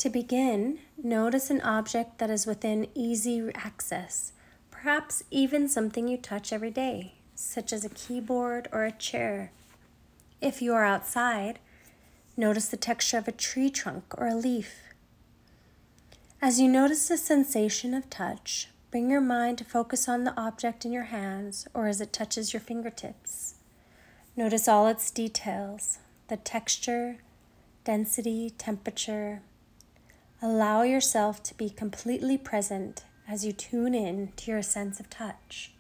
To begin, notice an object that is within easy access, perhaps even something you touch every day, such as a keyboard or a chair. If you are outside, notice the texture of a tree trunk or a leaf. As you notice the sensation of touch, bring your mind to focus on the object in your hands or as it touches your fingertips. Notice all its details, the texture, density, temperature. Allow yourself to be completely present as you tune in to your sense of touch.